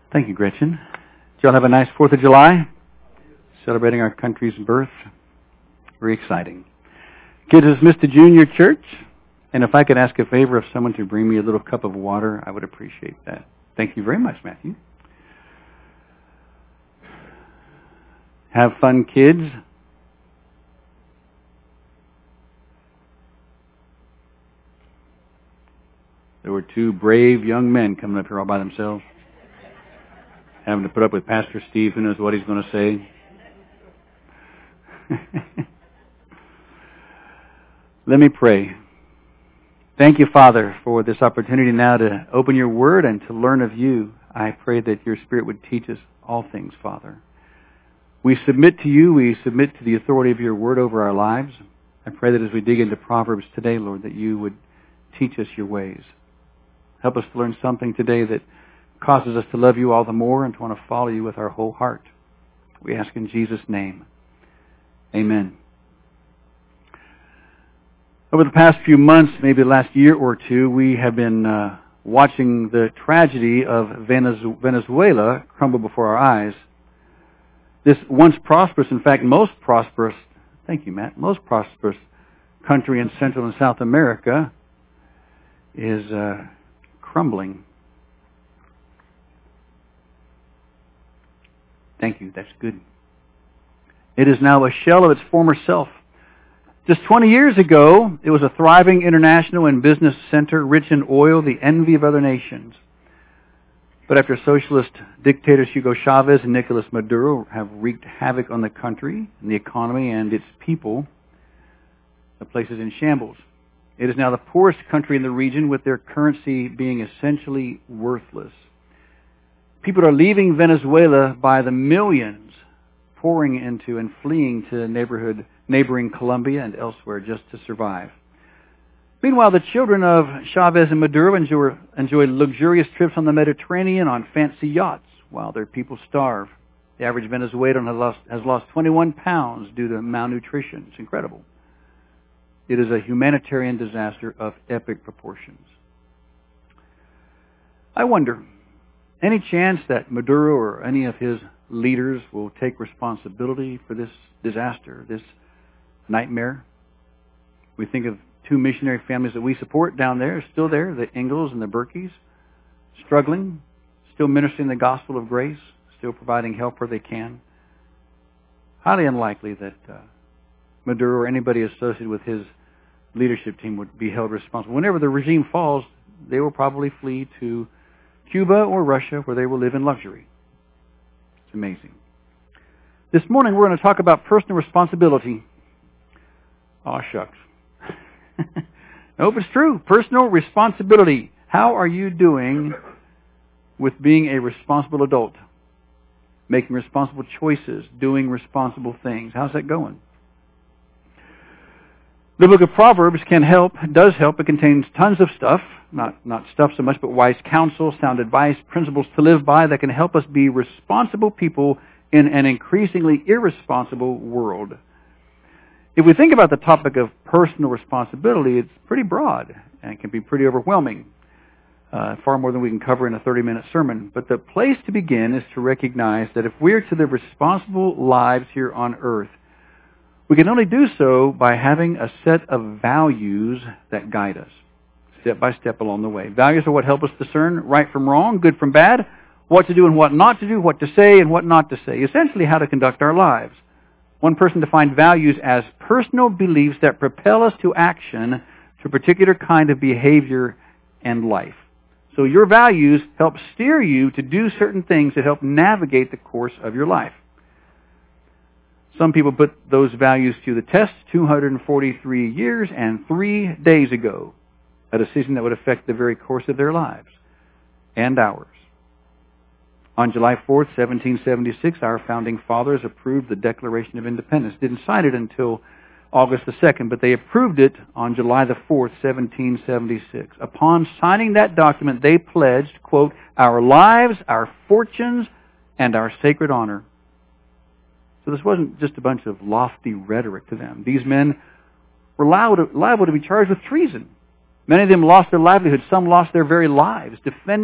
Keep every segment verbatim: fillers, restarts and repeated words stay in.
Thank you, Gretchen. Did y'all have a nice fourth of July? Celebrating our country's birth. Very exciting. Kids, it's Mister Junior Church. And if I could ask a favor of someone to bring me a little cup of water, I would appreciate that. Thank you very much, Matthew. Have fun, kids. There were two brave young men coming up here all by themselves, having to put up with Pastor Steve, who knows what he's going to say. Let me pray. Thank you, Father, for this opportunity now to open your word and to learn of you. I pray that your Spirit would teach us all things, Father. We submit to you. We submit to the authority of your word over our lives. I pray that as we dig into Proverbs today, Lord, that you would teach us your ways. Help us to learn something today that causes us to love you all the more and to want to follow you with our whole heart. We ask in Jesus' name. Amen. Over the past few months, maybe the last year or two, we have been uh, watching the tragedy of Venezuela crumble before our eyes. This once prosperous, in fact, most prosperous, thank you, Matt, most prosperous country in Central and South America is uh, crumbling. Thank you, that's good. It is now a shell of its former self. Just twenty years ago, it was a thriving international and business center, rich in oil, the envy of other nations. But after socialist dictators Hugo Chavez and Nicolas Maduro have wreaked havoc on the country, and the economy, and its people, the place is in shambles. It is now the poorest country in the region, with their currency being essentially worthless. People are leaving Venezuela by the millions, pouring into and fleeing to neighborhood, neighboring Colombia and elsewhere just to survive. Meanwhile, the children of Chavez and Maduro enjoy, enjoy luxurious trips on the Mediterranean on fancy yachts, while their people starve. The average Venezuelan has lost, has lost twenty-one pounds due to malnutrition. It's incredible. It is a humanitarian disaster of epic proportions. I wonder, any chance that Maduro or any of his leaders will take responsibility for this disaster, this nightmare? We think of two missionary families that we support down there, still there, the Ingalls and the Berkeys, struggling, still ministering the gospel of grace, still providing help where they can. Highly unlikely that uh, Maduro or anybody associated with his leadership team would be held responsible. Whenever the regime falls, they will probably flee to Cuba or Russia, where they will live in luxury. It's amazing. This morning we're going to talk about personal responsibility. Aw, shucks. Nope, it's true. Personal responsibility. How are you doing with being a responsible adult? Making responsible choices, doing responsible things. How's that going? The book of Proverbs can help, does help. It contains tons of stuff, not, not stuff so much, but wise counsel, sound advice, principles to live by that can help us be responsible people in an increasingly irresponsible world. If we think about the topic of personal responsibility, it's pretty broad and it can be pretty overwhelming, uh, far more than we can cover in a thirty-minute sermon. But the place to begin is to recognize that if we're to live responsible lives here on earth, we can only do so by having a set of values that guide us, step by step along the way. Values are what help us discern right from wrong, good from bad, what to do and what not to do, what to say and what not to say, essentially how to conduct our lives. One person defined values as personal beliefs that propel us to action to a particular kind of behavior and life. So your values help steer you to do certain things that help navigate the course of your life. Some people put those values to the test two hundred forty-three years and three days ago, a decision that would affect the very course of their lives and ours. On July fourth, seventeen seventy-six, our founding fathers approved the Declaration of Independence. Didn't sign it until August the second, but they approved it on July the fourth, seventeen seventy-six. Upon signing that document, they pledged, quote, our lives, our fortunes, and our sacred honor. So this wasn't just a bunch of lofty rhetoric to them. These men were liable to be charged with treason. Many of them lost their livelihood. Some lost their very lives defending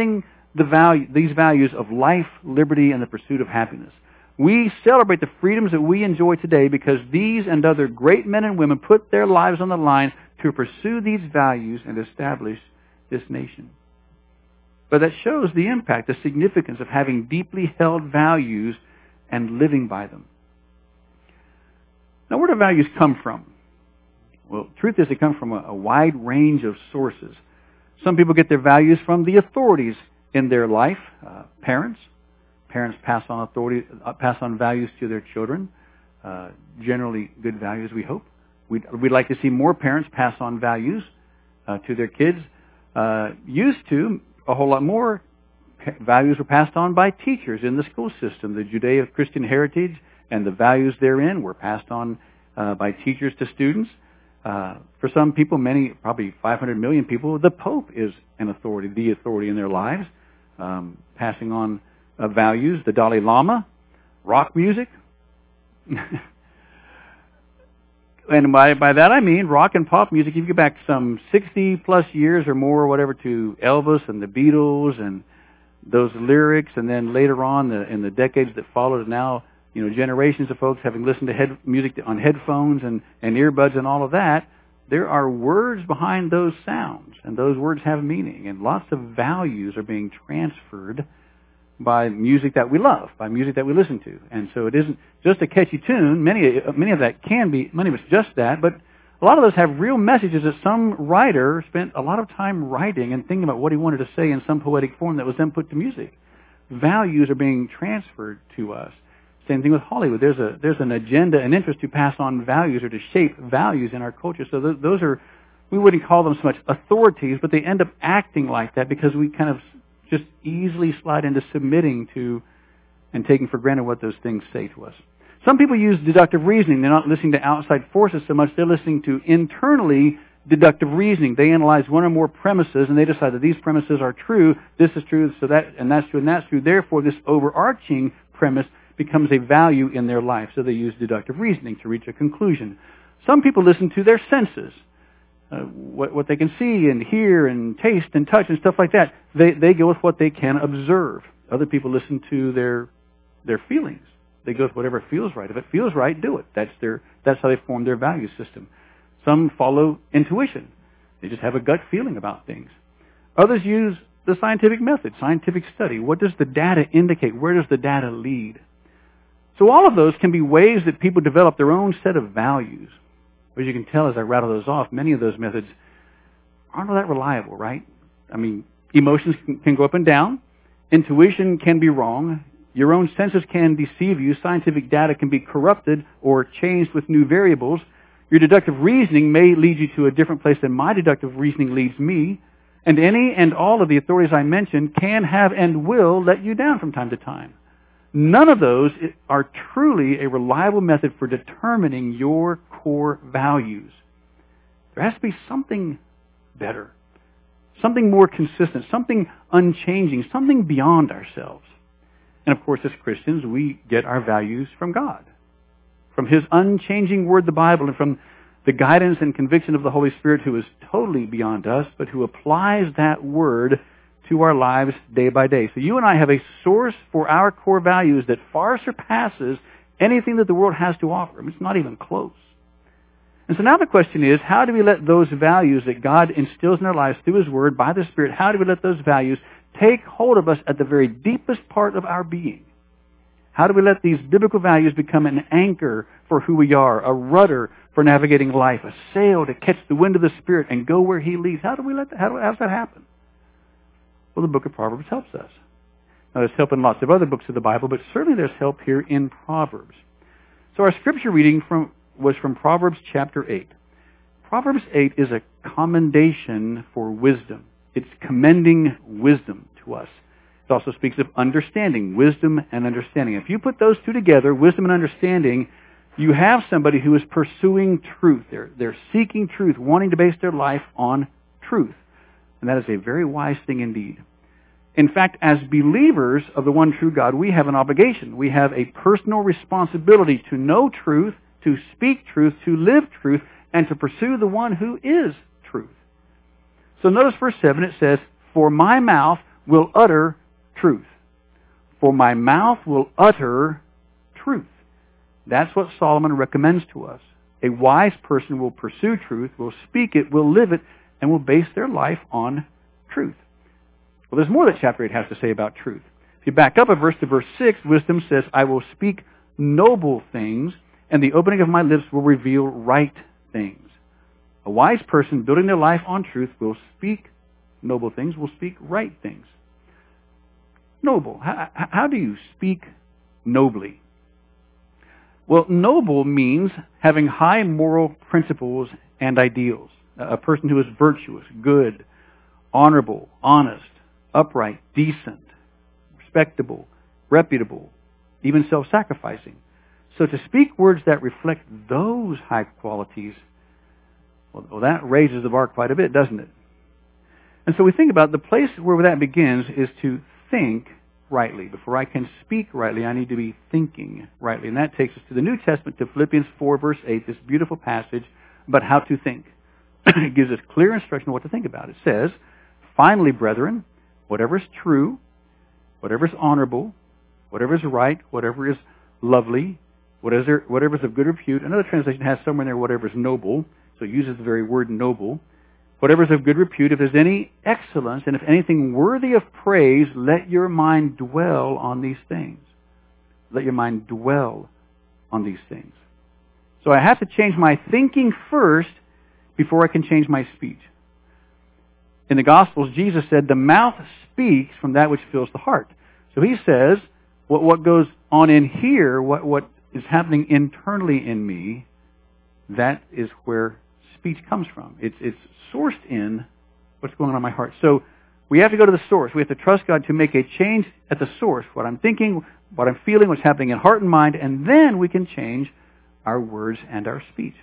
the value, these values of life, liberty, and the pursuit of happiness. We celebrate the freedoms that we enjoy today because these and other great men and women put their lives on the line to pursue these values and establish this nation. But that shows the impact, the significance of having deeply held values and living by them. Now, where do values come from? Well, truth is they come from a, a wide range of sources. Some people get their values from the authorities in their life, uh, parents. Parents pass on authority, uh, pass on values to their children, uh, generally good values, we hope. We'd, we'd like to see more parents pass on values uh, to their kids. Uh, used to, a whole lot more pa- values were passed on by teachers in the school system. The Judeo-Christian heritage and the values therein were passed on uh, by teachers to students. Uh, for some people, many, probably five hundred million people, the Pope is an authority, the authority in their lives, um, passing on uh, values. The Dalai Lama, rock music. And by, by that I mean rock and pop music. If you go back some sixty plus years or more or whatever to Elvis and the Beatles and those lyrics, and then later on the, in the decades that followed, now, you know, generations of folks having listened to head, music on headphones and, and earbuds and all of that, there are words behind those sounds, and those words have meaning, and lots of values are being transferred by music that we love, by music that we listen to. And so it isn't just a catchy tune. Many, many of that can be, many of it's just that, but a lot of those have real messages that some writer spent a lot of time writing and thinking about what he wanted to say in some poetic form that was then put to music. Values are being transferred to us. Same thing with Hollywood. There's a there's an agenda, an interest to pass on values or to shape values in our culture. So th- those are, we wouldn't call them so much authorities, but they end up acting like that because we kind of just easily slide into submitting to and taking for granted what those things say to us. Some people use deductive reasoning. They're not listening to outside forces so much. They're listening to internally deductive reasoning. They analyze one or more premises and they decide that these premises are true, this is true, so that, and that's true, and that's true. Therefore, this overarching premise becomes a value in their life. So they use deductive reasoning to reach a conclusion. Some people listen to their senses. Uh, what, what they can see and hear and taste and touch and stuff like that. They they go with what they can observe. Other people listen to their their feelings. They go with whatever feels right. If it feels right, do it. That's their that's how they form their value system. Some follow intuition. They just have a gut feeling about things. Others use the scientific method, scientific study. What does the data indicate? Where does the data lead? So all of those can be ways that people develop their own set of values. As you can tell as I rattle those off, many of those methods aren't all that reliable, right? I mean, emotions can, can go up and down. Intuition can be wrong. Your own senses can deceive you. Scientific data can be corrupted or changed with new variables. Your deductive reasoning may lead you to a different place than my deductive reasoning leads me. And any and all of the authorities I mentioned can have and will let you down from time to time. None of those are truly a reliable method for determining your core values. There has to be something better, something more consistent, something unchanging, something beyond ourselves. And of course, as Christians, we get our values from God, from His unchanging Word, the Bible, and from the guidance and conviction of the Holy Spirit, who is totally beyond us, but who applies that Word to our lives day by day. So you and I have a source for our core values that far surpasses anything that the world has to offer. I mean, it's not even close. And so now the question is, how do we let those values that God instills in our lives through His Word, by the Spirit, how do we let those values take hold of us at the very deepest part of our being? How do we let these biblical values become an anchor for who we are, a rudder for navigating life, a sail to catch the wind of the Spirit and go where He leads? How do we let that, how, do, how does that happen? Well, the book of Proverbs helps us. Now, there's help in lots of other books of the Bible, but certainly there's help here in Proverbs. So our scripture reading from was from Proverbs chapter eight. Proverbs eight is a commendation for wisdom. It's commending wisdom to us. It also speaks of understanding, wisdom and understanding. If you put those two together, wisdom and understanding, you have somebody who is pursuing truth. They're, they're seeking truth, wanting to base their life on truth. And that is a very wise thing indeed. In fact, as believers of the one true God, we have an obligation. We have a personal responsibility to know truth, to speak truth, to live truth, and to pursue the one who is truth. So notice verse seven, it says, "For my mouth will utter truth. For my mouth will utter truth. That's what Solomon recommends to us. A wise person will pursue truth, will speak it, will live it, and will base their life on truth. Well, there's more that chapter eight has to say about truth. If you back up a verse to verse six, wisdom says, I will speak noble things, and the opening of my lips will reveal right things. A wise person building their life on truth will speak noble things, will speak right things. Noble. How, how do you speak nobly? Well, noble means having high moral principles and ideals. A person who is virtuous, good, honorable, honest, upright, decent, respectable, reputable, even self-sacrificing. So to speak words that reflect those high qualities, well, that raises the bar quite a bit, doesn't it? And so we think about the place where that begins is to think rightly. Before I can speak rightly, I need to be thinking rightly. And that takes us to the New Testament, to Philippians four, verse eight, this beautiful passage about how to think. It gives us clear instruction on what to think about. It says, finally, brethren, whatever is true, whatever is honorable, whatever is right, whatever is lovely, whatever, whatever is of good repute. Another translation has somewhere in there whatever is noble, so it uses the very word noble. Whatever is of good repute, if there's any excellence, and if anything worthy of praise, let your mind dwell on these things. Let your mind dwell on these things. So I have to change my thinking first before I can change my speech. In the Gospels, Jesus said, the mouth speaks from that which fills the heart. So he says, what, what goes on in here, what, what is happening internally in me, that is where speech comes from. It's, it's sourced in what's going on in my heart. So we have to go to the source. We have to trust God to make a change at the source, what I'm thinking, what I'm feeling, what's happening in heart and mind, and then we can change our words and our speech.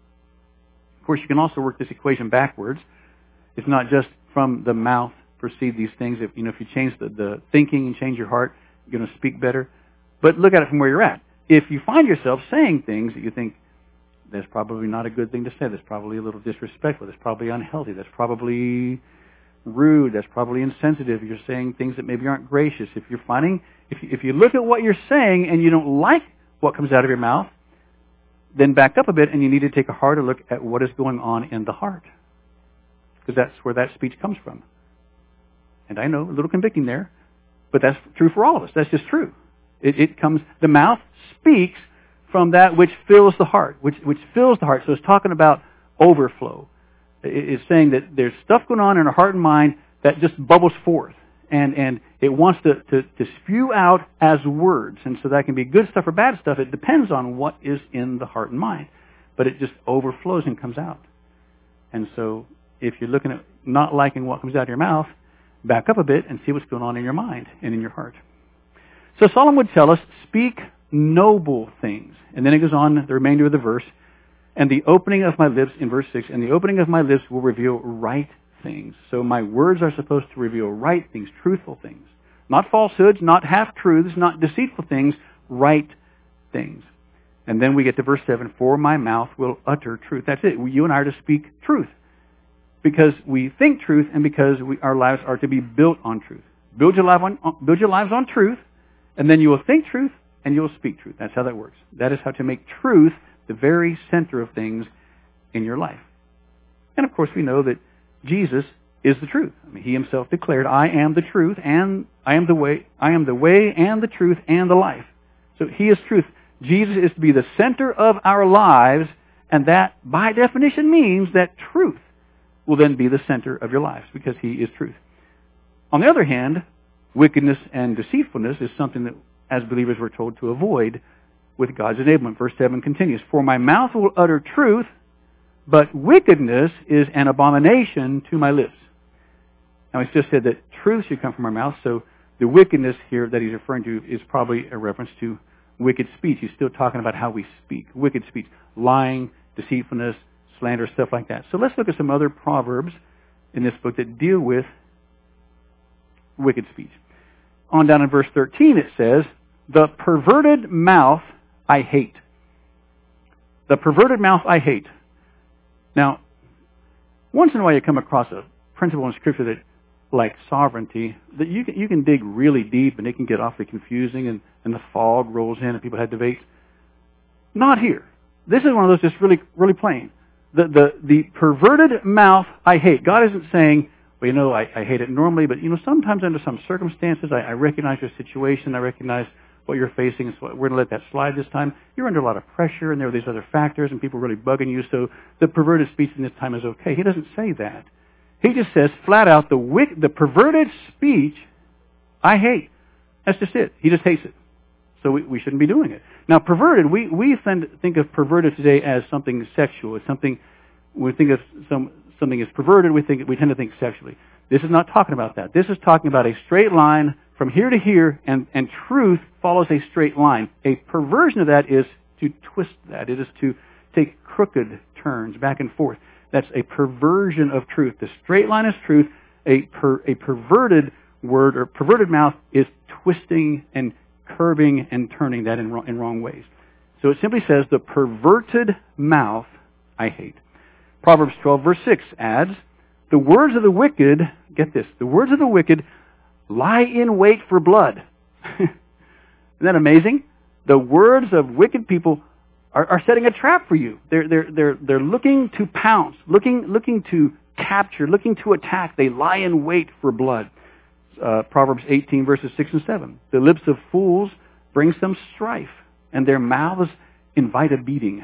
Of course, you can also work this equation backwards. It's not just from the mouth proceed these things. If you know, if you change the, the thinking and change your heart, you're going to speak better. But look at it from where you're at. If you find yourself saying things that you think, that's probably not a good thing to say, that's probably a little disrespectful, that's probably unhealthy, that's probably rude, that's probably insensitive, you're saying things that maybe aren't gracious. If you're finding, if you, if you look at what you're saying and you don't like what comes out of your mouth, then back up a bit and you need to take a harder look at what is going on in the heart. Because that's where that speech comes from. And I know, a little convicting there, but that's true for all of us. That's just true. It, it comes, the mouth speaks from that which fills the heart, which, which fills the heart. So it's talking about overflow. It, it's saying that there's stuff going on in our heart and mind that just bubbles forth. And, and it wants to, to, to spew out as words. And so that can be good stuff or bad stuff. It depends on what is in the heart and mind. But it just overflows and comes out. And so if you're looking at not liking what comes out of your mouth, back up a bit and see what's going on in your mind and in your heart. So Solomon would tell us, speak noble things. And then it goes on, the remainder of the verse, and the opening of my lips, in verse six, and the opening of my lips will reveal right things. So my words are supposed to reveal right things, truthful things. Not falsehoods, not half-truths, not deceitful things, right things. And then we get to verse seven, for my mouth will utter truth. That's it. You and I are to speak truth. Because we think truth and because we, our lives are to be built on truth. Build your, life on, build your lives on truth, and then you will think truth and you will speak truth. That's how that works. That is how to make truth the very center of things in your life. And of course we know that Jesus is the truth. I mean, he himself declared, I am the truth and I am the way, I am the way and the truth and the life. So he is truth. Jesus is to be the center of our lives, and that by definition means that truth will then be the center of your lives because he is truth. On the other hand, wickedness and deceitfulness is something that as believers we're told to avoid with God's enablement. Verse seven continues, for my mouth will utter truth, but wickedness is an abomination to my lips. Now it's just said that truth should come from our mouth, so the wickedness here that he's referring to is probably a reference to wicked speech. He's still talking about how we speak. Wicked speech, lying, deceitfulness, slander, stuff like that. So let's look at some other proverbs in this book that deal with wicked speech. On down in verse thirteen it says, the perverted mouth I hate. The perverted mouth I hate. Now, once in a while you come across a principle in Scripture that like sovereignty, that you can, you can dig really deep and it can get awfully confusing and, and the fog rolls in and people have debates. Not here. This is one of those just really, really plain. The, the, the perverted mouth I hate. God isn't saying, well, you know, I, I hate it normally, but, you know, sometimes under some circumstances, I, I recognize your situation, I recognize what you're facing, so we're going to let that slide this time. You're under a lot of pressure, and there are these other factors, and people are really bugging you, so the perverted speech in this time is okay. He doesn't say that. He just says, flat out, the wick, the perverted speech, I hate. That's just it. He just hates it. So we, we shouldn't be doing it. Now, perverted, we, we think of perverted today as something sexual. It's something, when we think of some, something is perverted, we think we tend to think sexually. This is not talking about that. This is talking about a straight line from here to here, and, and truth follows a straight line. A perversion of that is to twist that. It is to take crooked turns back and forth. That's a perversion of truth. The straight line is truth. A, per, a perverted word or perverted mouth is twisting and curving and turning that in, in wrong ways. So it simply says, the perverted mouth I hate. Proverbs twelve verse six adds, the words of the wicked, get this, the words of the wicked lie in wait for blood. Isn't that amazing? The words of wicked people are, are setting a trap for you. They're, they're, they're, they're looking to pounce, looking, looking to capture, looking to attack. They lie in wait for blood. Uh, Proverbs eighteen verses six and seven. The lips of fools bring some strife, and their mouths invite a beating.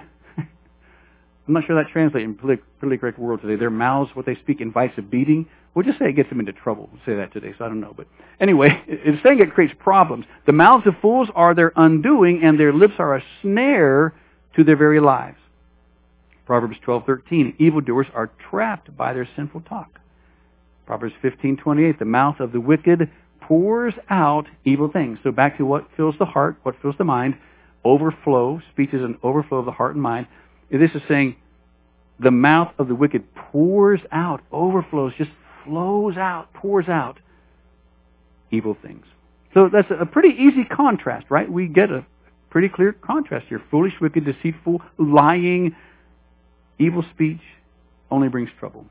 I'm not sure that translates in politically correct world today. Their mouths, what they speak, invites a beating. We'll just say it gets them into trouble. We'll say that today, so I don't know. But anyway, it's saying it creates problems. The mouths of fools are their undoing, and their lips are a snare to their very lives. Proverbs twelve thirteen. Evildoers are trapped by their sinful talk. Proverbs fifteen twenty-eight. The mouth of the wicked pours out evil things. So back to what fills the heart, what fills the mind. Overflow. Speech is an overflow of the heart and mind. This is saying the mouth of the wicked pours out, overflows, just flows out, pours out evil things. So that's a pretty easy contrast, right? We get a pretty clear contrast here. Foolish, wicked, deceitful, lying, evil speech only brings trouble.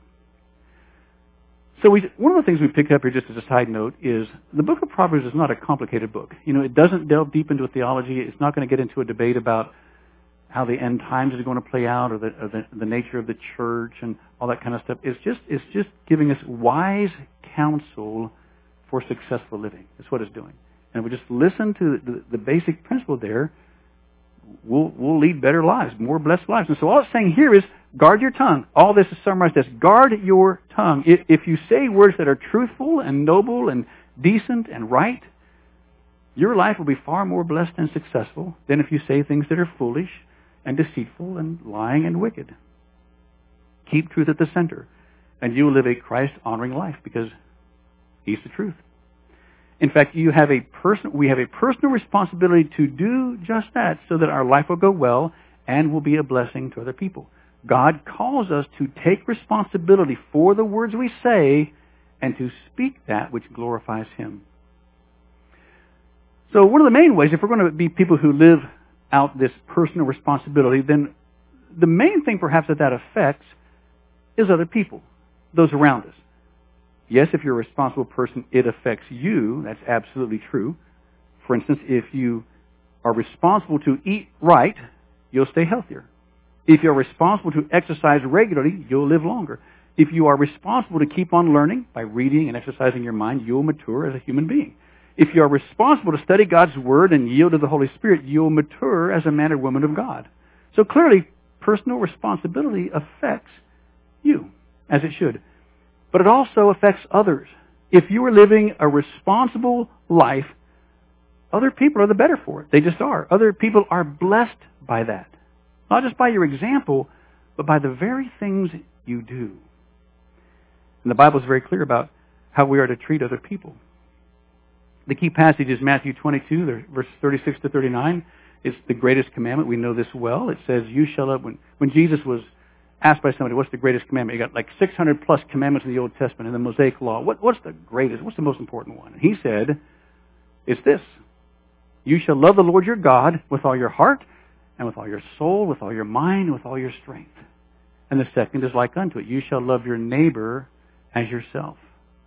So we, one of the things we picked up here, just as a side note, is the book of Proverbs is not a complicated book. You know, it doesn't delve deep into theology. It's not going to get into a debate about how the end times is going to play out, or the, or the the nature of the church and all that kind of stuff. It's just it's just giving us wise counsel for successful living. That's what it's doing. And if we just listen to the, the basic principle there, we'll we'll lead better lives, more blessed lives. And so all it's saying here is guard your tongue. All this is summarized as guard your tongue. If, if you say words that are truthful and noble and decent and right, your life will be far more blessed and successful than if you say things that are foolish and deceitful and lying and wicked. Keep truth at the center, and you will live a Christ-honoring life because He's the truth. In fact, you have a person, we have a personal responsibility to do just that so that our life will go well and will be a blessing to other people. God calls us to take responsibility for the words we say and to speak that which glorifies Him. So one of the main ways, if we're going to be people who live out this personal responsibility, then the main thing perhaps that that affects is other people, those around us. Yes, if you're a responsible person, it affects you. That's absolutely true. For instance, if you are responsible to eat right, you'll stay healthier. If you're responsible to exercise regularly, you'll live longer. If you are responsible to keep on learning by reading and exercising your mind, you'll mature as a human being. If you are responsible to study God's Word and yield to the Holy Spirit, you'll mature as a man or woman of God. So clearly, personal responsibility affects you, as it should. But it also affects others. If you are living a responsible life, other people are the better for it. They just are. Other people are blessed by that. Not just by your example, but by the very things you do. And the Bible is very clear about how we are to treat other people. The key passage is Matthew twenty-two, verses thirty-six to thirty-nine. It's the greatest commandment. We know this well. It says, you shall love, when, when Jesus was asked by somebody, what's the greatest commandment? You got like six hundred plus commandments in the Old Testament and the Mosaic Law. What, what's the greatest? What's the most important one? And he said, it's this. You shall love the Lord your God with all your heart and with all your soul, with all your mind, and with all your strength. And the second is like unto it. You shall love your neighbor as yourself.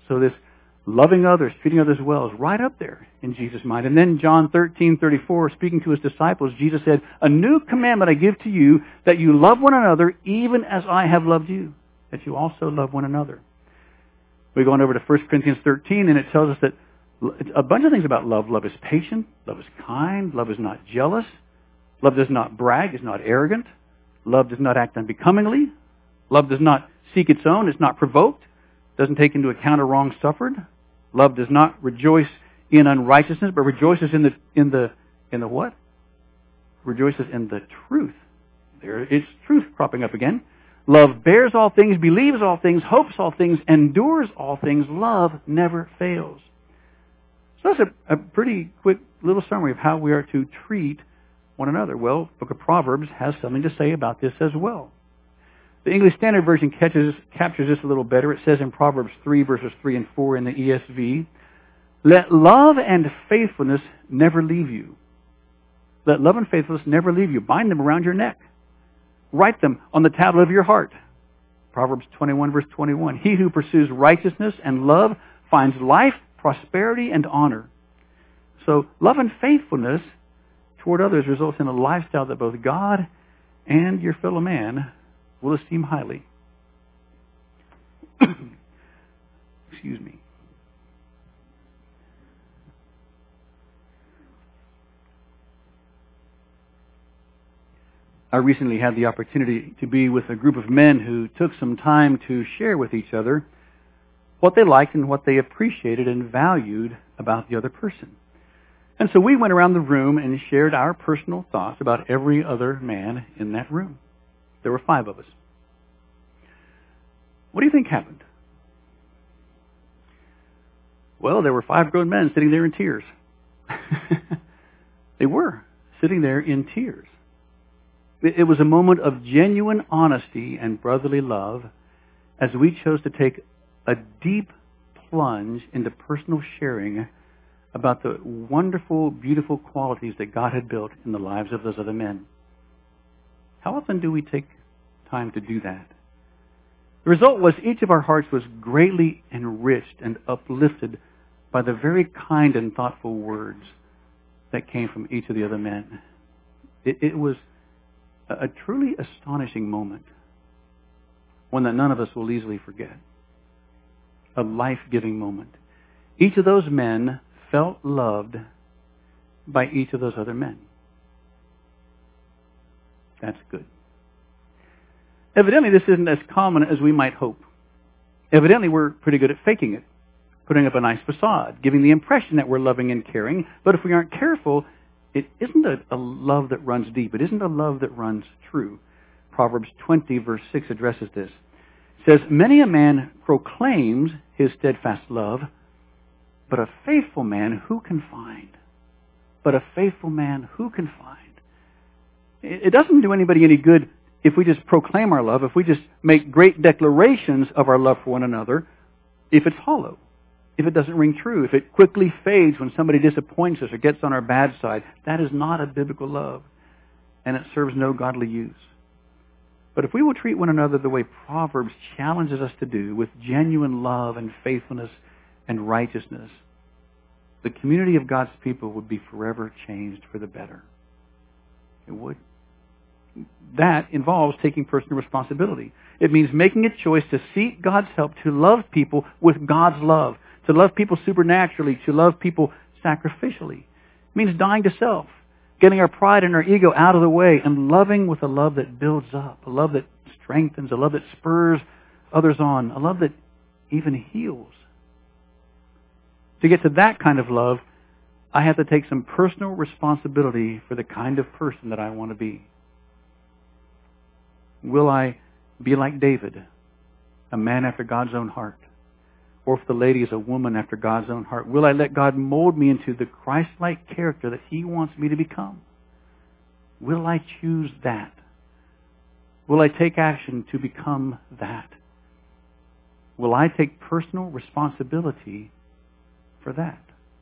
So this loving others, treating others well is right up there in Jesus' mind. And then John thirteen thirty-four, speaking to his disciples, Jesus said, "A new commandment I give to you, that you love one another even as I have loved you, that you also love one another." We go on over to First Corinthians thirteen, and it tells us that a bunch of things about love. Love is patient. Love is kind. Love is not jealous. Love does not brag. Is not arrogant. Love does not act unbecomingly. Love does not seek its own. It's not provoked. Doesn't take into account a wrong suffered. Love does not rejoice in unrighteousness, but rejoices in the in the in the what? Rejoices in the truth. There is truth cropping up again. Love bears all things, believes all things, hopes all things, endures all things. Love never fails. So that's a, a pretty quick little summary of how we are to treat one another. Well, the book of Proverbs has something to say about this as well. The English Standard Version catches, captures this a little better. It says in Proverbs three, verses three and four in the E S V, "Let love and faithfulness never leave you." Let love and faithfulness never leave you. Bind them around your neck. Write them on the tablet of your heart. Proverbs twenty-one, verse twenty-one. "He who pursues righteousness and love finds life, prosperity, and honor." So love and faithfulness toward others results in a lifestyle that both God and your fellow man will esteem highly. Excuse me. I recently had the opportunity to be with a group of men who took some time to share with each other what they liked and what they appreciated and valued about the other person. And so we went around the room and shared our personal thoughts about every other man in that room. There were five of us. What do you think happened? Well, there were five grown men sitting there in tears. They were sitting there in tears. It was a moment of genuine honesty and brotherly love as we chose to take a deep plunge into personal sharing about the wonderful, beautiful qualities that God had built in the lives of those other men. How often do we take time to do that? The result was each of our hearts was greatly enriched and uplifted by the very kind and thoughtful words that came from each of the other men. It, it was a truly astonishing moment, one that none of us will easily forget. A life-giving moment. Each of those men felt loved by each of those other men. That's good. Evidently, this isn't as common as we might hope. Evidently, we're pretty good at faking it, putting up a nice facade, giving the impression that we're loving and caring, but if we aren't careful, it isn't a, a love that runs deep. It isn't a love that runs true. Proverbs twenty, verse six addresses this. It says, "Many a man proclaims his steadfast love, but a faithful man who can find?" But a faithful man who can find? It doesn't do anybody any good if we just proclaim our love, if we just make great declarations of our love for one another, if it's hollow. If it doesn't ring true, if it quickly fades when somebody disappoints us or gets on our bad side, that is not a biblical love, and it serves no godly use. But if we will treat one another the way Proverbs challenges us to do, with genuine love and faithfulness and righteousness, the community of God's people would be forever changed for the better. It would. That involves taking personal responsibility. It means making a choice to seek God's help to love people with God's love. To love people supernaturally, to love people sacrificially. It means dying to self, getting our pride and our ego out of the way, and loving with a love that builds up, a love that strengthens, a love that spurs others on, a love that even heals. To get to that kind of love, I have to take some personal responsibility for the kind of person that I want to be. Will I be like David, a man after God's own heart? Or if the lady is a woman after God's own heart, will I let God mold me into the Christ-like character that He wants me to become? Will I choose that? Will I take action to become that? Will I take personal responsibility for that?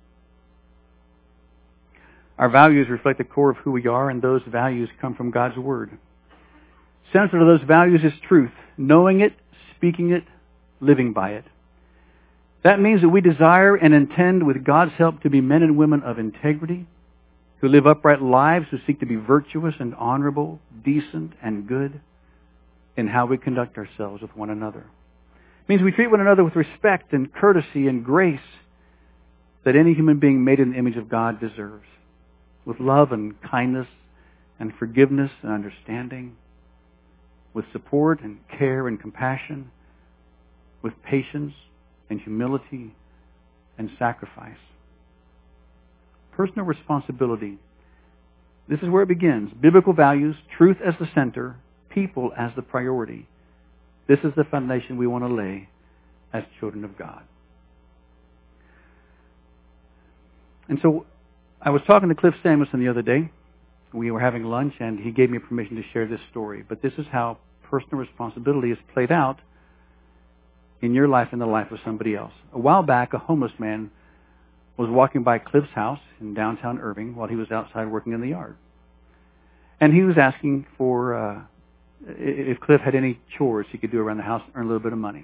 Our values reflect the core of who we are, and those values come from God's Word. Central to those values is truth, knowing it, speaking it, living by it. That means that we desire and intend, with God's help, to be men and women of integrity, who live upright lives, who seek to be virtuous and honorable, decent and good in how we conduct ourselves with one another. It means we treat one another with respect and courtesy and grace that any human being made in the image of God deserves, with love and kindness and forgiveness and understanding, with support and care and compassion, with patience and humility and sacrifice. Personal responsibility. This is where it begins. Biblical values, truth as the center, people as the priority. This is the foundation we want to lay as children of God. And so I was talking to Cliff Samuelson the other day. We were having lunch, and he gave me permission to share this story. But this is how personal responsibility is played out in your life and the life of somebody else. A while back, a homeless man was walking by Cliff's house in downtown Irving while he was outside working in the yard. And he was asking for uh, if Cliff had any chores he could do around the house and earn a little bit of money.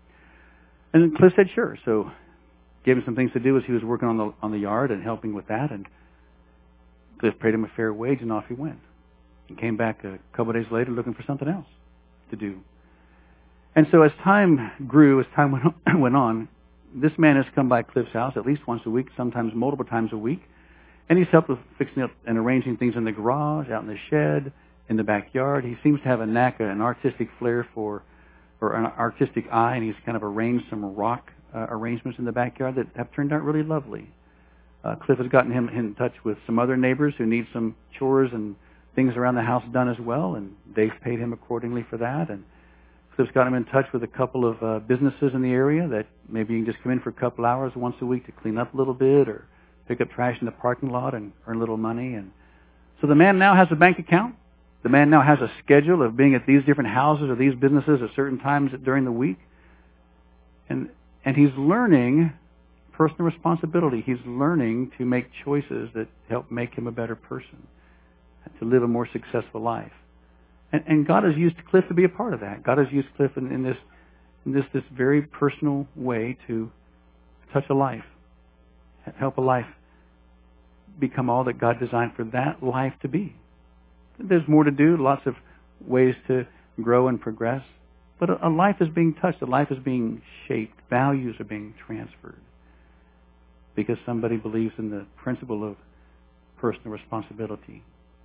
And Cliff said sure. So gave him some things to do as he was working on the on the yard and helping with that. And Cliff paid him a fair wage, and off he went. He came back a couple of days later looking for something else to do. And so as time grew, as time went went on, this man has come by Cliff's house at least once a week, sometimes multiple times a week. And he's helped with fixing up and arranging things in the garage, out in the shed, in the backyard. He seems to have a knack, an artistic flair for, or an artistic eye, and he's kind of arranged some rock uh, arrangements in the backyard that have turned out really lovely. Uh, Cliff has gotten him in touch with some other neighbors who need some chores and things around the house done as well, and they've paid him accordingly for that. And Cliff's got him in touch with a couple of uh, businesses in the area that maybe you can just come in for a couple hours once a week to clean up a little bit or pick up trash in the parking lot and earn a little money. And so the man now has a bank account. The man now has a schedule of being at these different houses or these businesses at certain times during the week. And and he's learning personal responsibility. He's learning to make choices that help make him a better person, to live a more successful life. And, and God has used Cliff to be a part of that. God has used Cliff in, in this in this this very personal way to touch a life, help a life become all that God designed for that life to be. There's more to do, lots of ways to grow and progress. But a, a life is being touched, a life is being shaped, values are being transferred because somebody believes in the principle of personal responsibility.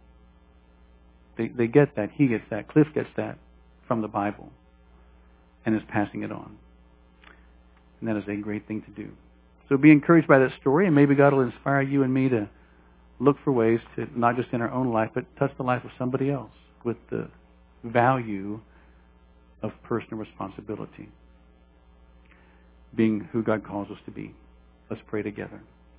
They, they get that, he gets that, Cliff gets that from the Bible and is passing it on. And that is a great thing to do. So be encouraged by that story, and maybe God will inspire you and me to look for ways to, not just in our own life, but touch the life of somebody else with the value of personal responsibility, being who God calls us to be. Let's pray together.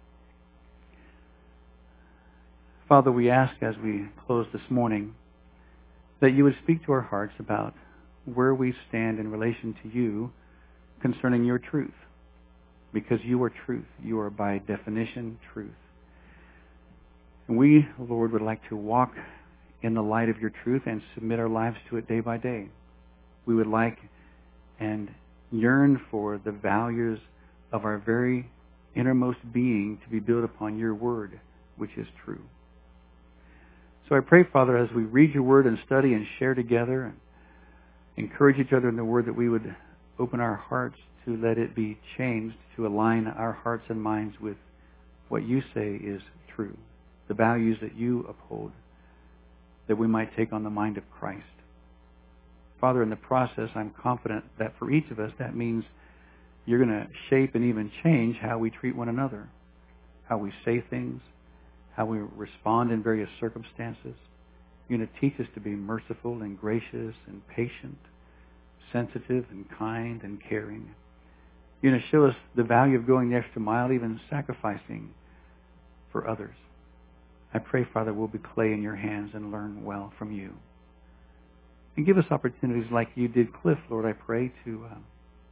Father, we ask as we close this morning that you would speak to our hearts about where we stand in relation to you concerning your truth, because you are truth. You are by definition truth. And we, Lord, would like to walk in the light of your truth and submit our lives to it day by day. We would like and yearn for the values of our very innermost being to be built upon your word, which is true. So I pray, Father, as we read your word and study and share together and encourage each other in the word, that we would open our hearts to let it be changed to align our hearts and minds with what you say is true, the values that you uphold, that we might take on the mind of Christ. Father, in the process, I'm confident that for each of us, that means you're going to shape and even change how we treat one another, how we say things, how we respond in various circumstances. You're going to teach us to be merciful and gracious and patient, sensitive and kind and caring. You're going to show us the value of going the extra mile, even sacrificing for others. I pray, Father, we'll be clay in your hands and learn well from you. And give us opportunities like you did Cliff, Lord, I pray, to uh,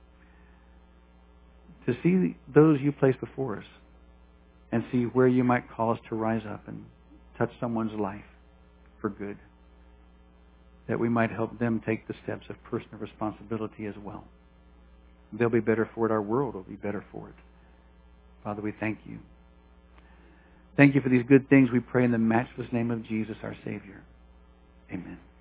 to see those you place before us and see where you might call us to rise up and touch someone's life for good, that we might help them take the steps of personal responsibility as well. they'll be better for it. Our world will be better for it. Father, we thank you. Thank you for these good things. We pray in the matchless name of Jesus, our Savior. Amen.